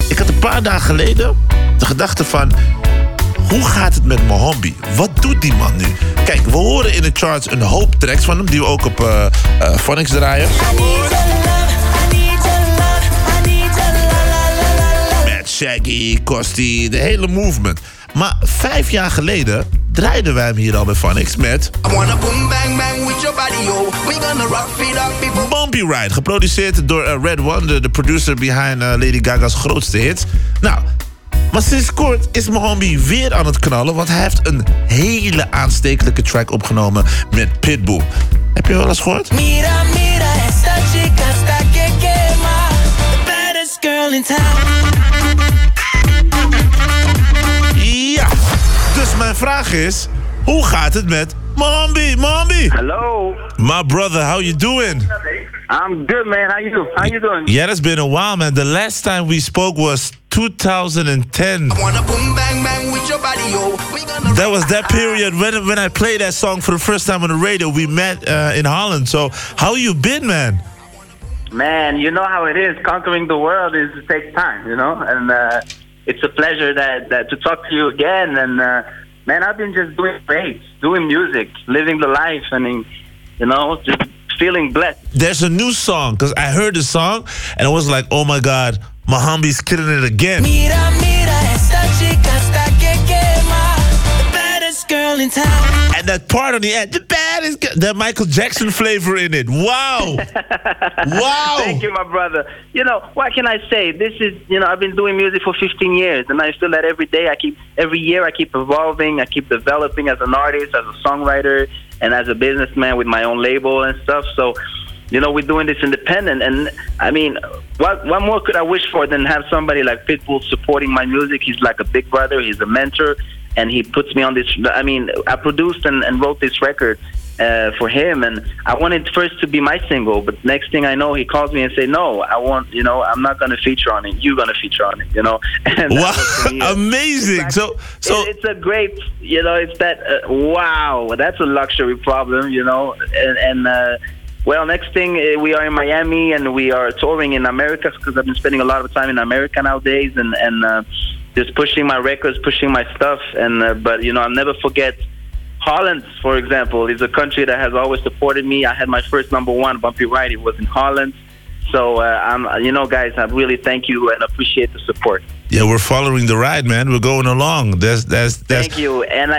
Ik had een paar dagen geleden de gedachte van... Hoe gaat het met Mohombi? Wat doet die man nu? Kijk, we horen in de charts een hoop tracks van hem... die we ook op Phonics draaien. Met Shaggy, Kosti, de hele movement. Maar 5 jaar geleden draaiden wij hem hier al bij Phonics met... Bumpy Ride, geproduceerd door Red One... de producer behind Lady Gaga's grootste hits. Nou... Maar sinds kort is Mohombi weer aan het knallen... want hij heeft een hele aanstekelijke track opgenomen met Pitbull. Heb je wel eens gehoord? Mira, mira, esta chica está que quema. The baddest girl in town. Ja, dus mijn vraag is... Hoe gaat het met Mohombi? Mohombi! Hello. My brother, how you doing? I'm good, man. How you doing? Yeah, it's been a while, man. The last time we spoke was 2010. That was that period when I played that song for the first time on the radio. We met in Holland. So, how you been, man? Man, you know how it is. Conquering the world takes time, you know. And it's a pleasure that to talk to you again. And man, I've been just doing great, doing music, living the life, and you know, just feeling blessed. There's a new song because I heard the song and I was like, oh my God, Mohombi's killing it again. Mira, mira, esta chica está que quema, the baddest girl in town. And that part on the end, the baddest girl, that Michael Jackson flavor in it. Wow. Wow. Thank you, my brother. You know, what can I say? This is, you know, I've been doing music for 15 years and I feel that every year I keep evolving, I keep developing as an artist, as a songwriter, and as a businessman with my own label and stuff. So, you know, we're doing this independent. And, I mean, what more could I wish for than have somebody like Pitbull supporting my music? He's like a big brother. He's a mentor. And he puts me on this. I mean, I produced and wrote this record for him. And I wanted first to be my single. But next thing I know, he calls me and say, no, I'm not going to feature on it. You're going to feature on it, you know. And wow, amazing. Like, so it's a great, you know, it's that, wow, that's a luxury problem, you know. Well, next thing, we are in Miami and we are touring in America because I've been spending a lot of time in America nowadays and just pushing my records, pushing my stuff. But, you know, I'll never forget Holland, for example, is a country that has always supported me. I had my first #1, Bumpy Ride. It was in Holland. So, you know, guys, I really thank you and appreciate the support. Yeah, we're following the ride, man. We're going along. That's. Thank you, and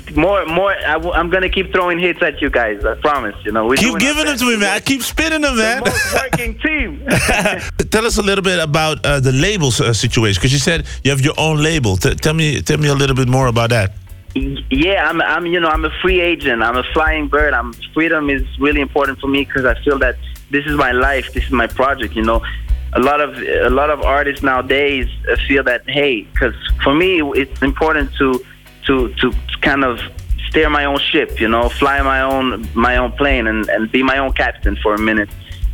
I'm gonna keep throwing hits at you guys. I promise. You know, keep giving them to me, man. I keep spinning them, man. The most working team. Tell us a little bit about the label situation, because you said you have your own label. Tell me a little bit more about that. Yeah, I'm a free agent. I'm a flying bird. Freedom is really important for me because I feel that this is my life. This is my project. You know. A lot of artists nowadays feel that, hey, because for me it's important to kind of steer my own ship, you know, fly my own plane and be my own captain for a minute,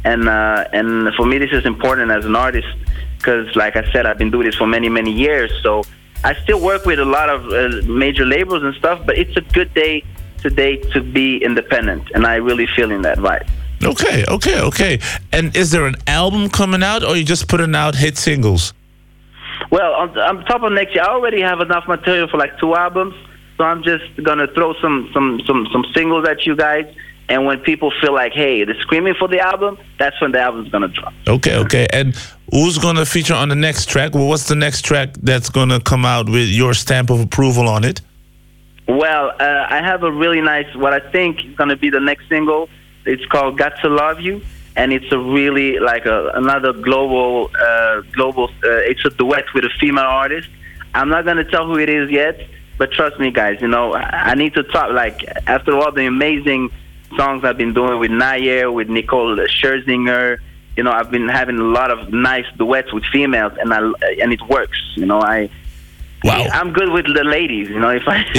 and for me this is important as an artist because, like I said, I've been doing this for many years. So I still work with a lot of major labels and stuff, but it's a good day today to be independent, and I really feel in that vibe. Okay. And is there an album coming out, or are you just putting out hit singles? Well, on top of next year, I already have enough material for like 2 albums, so I'm just gonna throw some singles at you guys. And when people feel like, hey, they're screaming for the album, that's when the album's gonna drop. Okay. And who's gonna feature on the next track? Well, what's the next track that's gonna come out with your stamp of approval on it? Well, I have a really nice, what I think is gonna be the next single. It's called "Got to Love You," and it's a really like another global. It's a duet with a female artist. I'm not gonna tell who it is yet, but trust me, guys. You know, I need to talk. Like after all the amazing songs I've been doing with Nayer, with Nicole Scherzinger, you know, I've been having a lot of nice duets with females, and it works. You know, Wow. I'm good with the ladies, you know. If I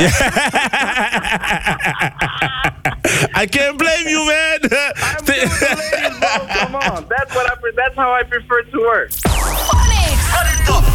I can't blame you, man. I'm good with the ladies, bro. Come on, that's how I prefer to work. Phonics.